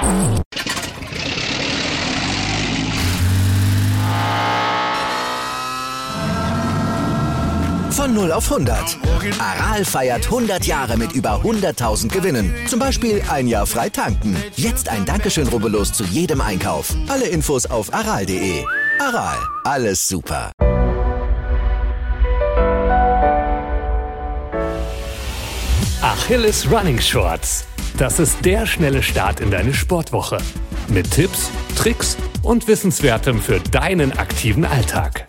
Von 0 auf 100. Aral feiert 100 Jahre mit über 100.000 Gewinnen. Zum Beispiel ein Jahr frei tanken. Jetzt ein Dankeschön, rubbellos zu jedem Einkauf. Alle Infos auf aral.de. Aral, alles super. Achilles Running Shorts. Das ist der schnelle Start in deine Sportwoche. Mit Tipps, Tricks und Wissenswertem für deinen aktiven Alltag.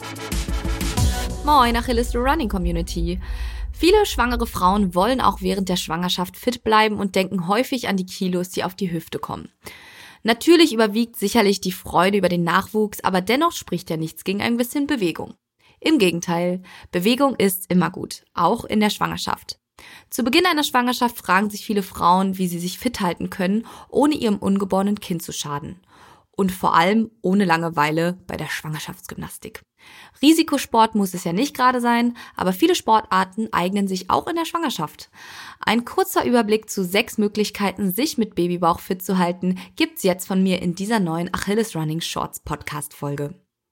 Moin, Achilles Running Community. Viele schwangere Frauen wollen auch während der Schwangerschaft fit bleiben und denken häufig an die Kilos, die auf die Hüfte kommen. Natürlich überwiegt sicherlich die Freude über den Nachwuchs, aber dennoch spricht ja nichts gegen ein bisschen Bewegung. Im Gegenteil, Bewegung ist immer gut, auch in der Schwangerschaft. Zu Beginn einer Schwangerschaft fragen sich viele Frauen, wie sie sich fit halten können, ohne ihrem ungeborenen Kind zu schaden. Und vor allem ohne Langeweile bei der Schwangerschaftsgymnastik. Risikosport muss es ja nicht gerade sein, aber viele Sportarten eignen sich auch in der Schwangerschaft. Ein kurzer Überblick zu 6 Möglichkeiten, sich mit Babybauch fit zu halten, gibt's jetzt von mir in dieser neuen Achilles Running Shorts Podcast-Folge.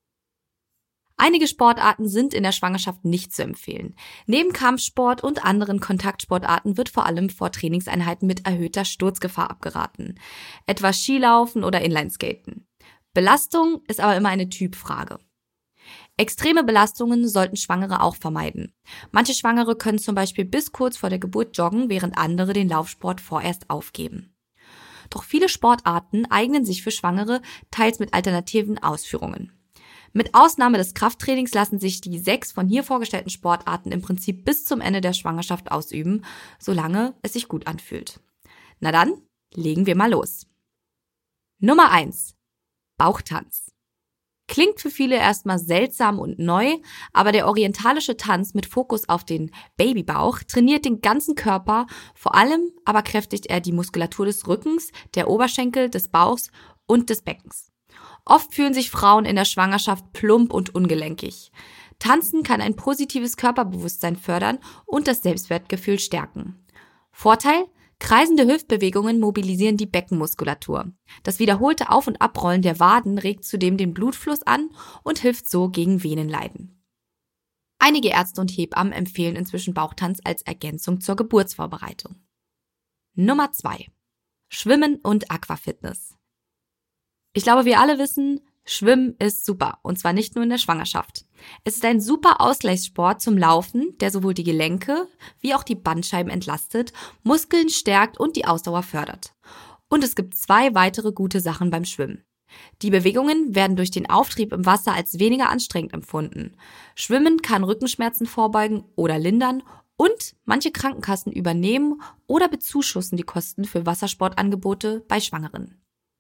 Einige Sportarten sind in der Schwangerschaft nicht zu empfehlen. Neben Kampfsport und anderen Kontaktsportarten wird vor allem vor Trainingseinheiten mit erhöhter Sturzgefahr abgeraten. Etwa Skilaufen oder Inlineskaten. Belastung ist aber immer eine Typfrage. Extreme Belastungen sollten Schwangere auch vermeiden. Manche Schwangere können zum Beispiel bis kurz vor der Geburt joggen, während andere den Laufsport vorerst aufgeben. Doch viele Sportarten eignen sich für Schwangere, teils mit alternativen Ausführungen. Mit Ausnahme des Krafttrainings lassen sich die 6 von hier vorgestellten Sportarten im Prinzip bis zum Ende der Schwangerschaft ausüben, solange es sich gut anfühlt. Na dann, legen wir mal los. Nummer 1. Bauchtanz. Klingt für viele erstmal seltsam und neu, aber der orientalische Tanz mit Fokus auf den Babybauch trainiert den ganzen Körper, vor allem aber kräftigt er die Muskulatur des Rückens, der Oberschenkel, des Bauchs und des Beckens. Oft fühlen sich Frauen in der Schwangerschaft plump und ungelenkig. Tanzen kann ein positives Körperbewusstsein fördern und das Selbstwertgefühl stärken. Vorteil: kreisende Hüftbewegungen mobilisieren die Beckenmuskulatur. Das wiederholte Auf- und Abrollen der Waden regt zudem den Blutfluss an und hilft so gegen Venenleiden. Einige Ärzte und Hebammen empfehlen inzwischen Bauchtanz als Ergänzung zur Geburtsvorbereitung. Nummer 2. Schwimmen und Aquafitness. Ich glaube, wir alle wissen, Schwimmen ist super, und zwar nicht nur in der Schwangerschaft. Es ist ein super Ausgleichssport zum Laufen, der sowohl die Gelenke wie auch die Bandscheiben entlastet, Muskeln stärkt und die Ausdauer fördert. Und es gibt 2 weitere gute Sachen beim Schwimmen. Die Bewegungen werden durch den Auftrieb im Wasser als weniger anstrengend empfunden. Schwimmen kann Rückenschmerzen vorbeugen oder lindern und manche Krankenkassen übernehmen oder bezuschussen die Kosten für Wassersportangebote bei Schwangeren.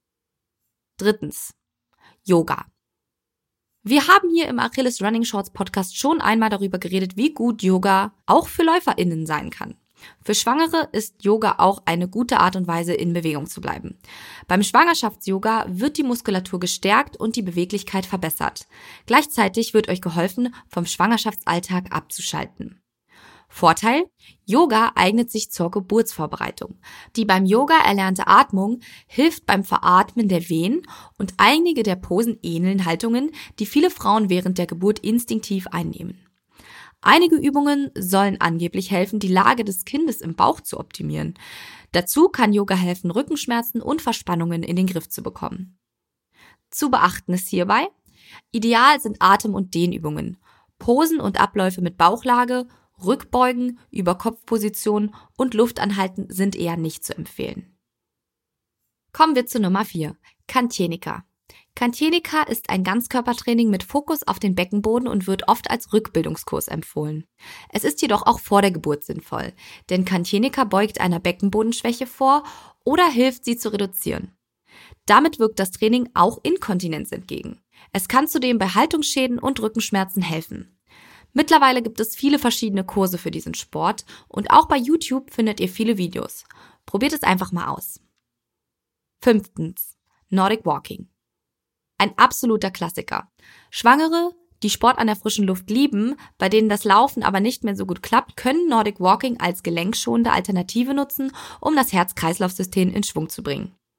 3. Yoga. Wir haben hier im Achilles Running Shorts Podcast schon einmal darüber geredet, wie gut Yoga auch für LäuferInnen sein kann. Für Schwangere ist Yoga auch eine gute Art und Weise, in Bewegung zu bleiben. Beim Schwangerschafts-Yoga wird die Muskulatur gestärkt und die Beweglichkeit verbessert. Gleichzeitig wird euch geholfen, vom Schwangerschaftsalltag abzuschalten. Vorteil: Yoga eignet sich zur Geburtsvorbereitung. Die beim Yoga erlernte Atmung hilft beim Veratmen der Venen und einige der Posen ähneln Haltungen, die viele Frauen während der Geburt instinktiv einnehmen. Einige Übungen sollen angeblich helfen, die Lage des Kindes im Bauch zu optimieren. Dazu kann Yoga helfen, Rückenschmerzen und Verspannungen in den Griff zu bekommen. Zu beachten ist hierbei: Ideal sind Atem- und Dehnübungen, Posen und Abläufe mit Bauchlage, Rückbeugen, Überkopfposition und Luftanhalten sind eher nicht zu empfehlen. Kommen wir zu Nummer 4. Cantienica. Cantienica ist ein Ganzkörpertraining mit Fokus auf den Beckenboden und wird oft als Rückbildungskurs empfohlen. Es ist jedoch auch vor der Geburt sinnvoll, denn Cantienica beugt einer Beckenbodenschwäche vor oder hilft, sie zu reduzieren. Damit wirkt das Training auch Inkontinenz entgegen. Es kann zudem bei Haltungsschäden und Rückenschmerzen helfen. Mittlerweile gibt es viele verschiedene Kurse für diesen Sport und auch bei YouTube findet ihr viele Videos. Probiert es einfach mal aus. 5. Nordic Walking. Ein absoluter Klassiker. Schwangere, die Sport an der frischen Luft lieben, bei denen das Laufen aber nicht mehr so gut klappt, können Nordic Walking als gelenkschonende Alternative nutzen, um das Herz-Kreislauf-System in Schwung zu bringen.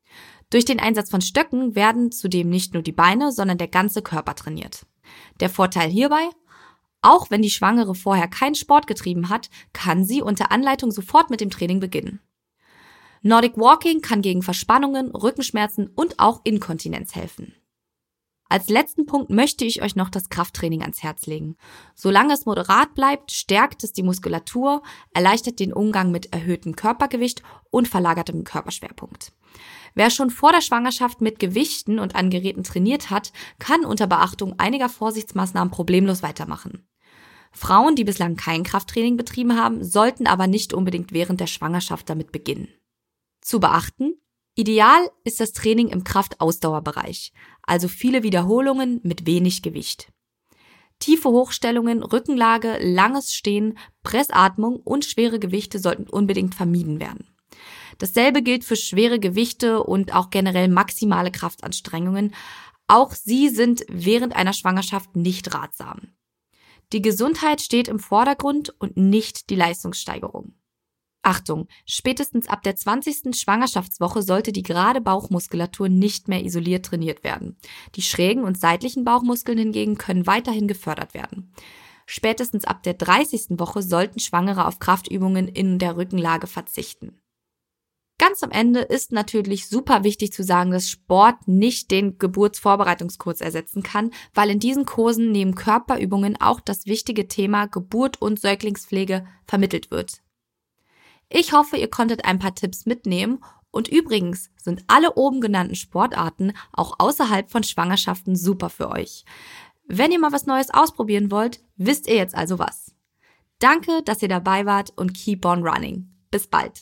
Durch den Einsatz von Stöcken werden zudem nicht nur die Beine, sondern der ganze Körper trainiert. Der Vorteil hierbei: Auch wenn die Schwangere vorher keinen Sport getrieben hat, kann sie unter Anleitung sofort mit dem Training beginnen. Nordic Walking kann gegen Verspannungen, Rückenschmerzen und auch Inkontinenz helfen. Als letzten Punkt möchte ich euch noch das Krafttraining ans Herz legen. Solange es moderat bleibt, stärkt es die Muskulatur, erleichtert den Umgang mit erhöhtem Körpergewicht und verlagertem Körperschwerpunkt. Wer schon vor der Schwangerschaft mit Gewichten und an Geräten trainiert hat, kann unter Beachtung einiger Vorsichtsmaßnahmen problemlos weitermachen. Frauen, die bislang kein Krafttraining betrieben haben, sollten aber nicht unbedingt während der Schwangerschaft damit beginnen. Zu beachten: Ideal ist das Training im Kraft-Ausdauerbereich, also viele Wiederholungen mit wenig Gewicht. Tiefe Hochstellungen, Rückenlage, langes Stehen, Pressatmung und schwere Gewichte sollten unbedingt vermieden werden. Dasselbe gilt für schwere Gewichte und auch generell maximale Kraftanstrengungen. Auch sie sind während einer Schwangerschaft nicht ratsam. Die Gesundheit steht im Vordergrund und nicht die Leistungssteigerung. Achtung, spätestens ab der 20. Schwangerschaftswoche sollte die gerade Bauchmuskulatur nicht mehr isoliert trainiert werden. Die schrägen und seitlichen Bauchmuskeln hingegen können weiterhin gefördert werden. Spätestens ab der 30. Woche sollten Schwangere auf Kraftübungen in der Rückenlage verzichten. Ganz am Ende ist natürlich super wichtig zu sagen, dass Sport nicht den Geburtsvorbereitungskurs ersetzen kann, weil in diesen Kursen neben Körperübungen auch das wichtige Thema Geburt und Säuglingspflege vermittelt wird. Ich hoffe, ihr konntet ein paar Tipps mitnehmen und übrigens sind alle oben genannten Sportarten auch außerhalb von Schwangerschaften super für euch. Wenn ihr mal was Neues ausprobieren wollt, wisst ihr jetzt also was. Danke, dass ihr dabei wart und keep on running. Bis bald.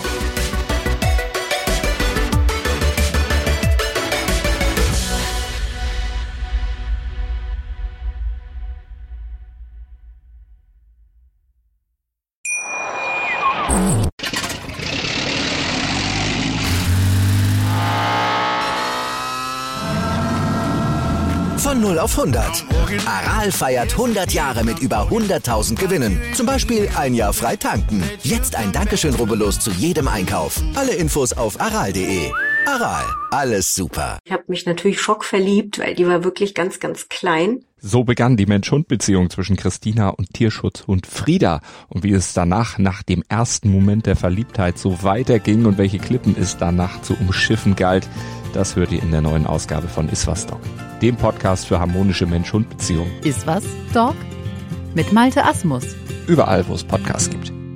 Von 0 auf 100. Aral feiert 100 Jahre mit über 100.000 Gewinnen. Zum Beispiel ein Jahr frei tanken. Jetzt ein Dankeschön, rubbellos zu jedem Einkauf. Alle Infos auf aral.de. Aral, alles super. Ich habe mich natürlich schockverliebt, weil die war wirklich ganz, ganz klein. So begann die Mensch-Hund-Beziehung zwischen Christina und Tierschutzhund Frieda. Und wie es danach, nach dem ersten Moment der Verliebtheit, so weiterging und welche Klippen es danach zu umschiffen galt, das hört ihr in der neuen Ausgabe von Iswas Dog, dem Podcast für harmonische Mensch-Hund-Beziehungen. Iswas Dog mit Malte Asmus. Überall, wo es Podcasts gibt.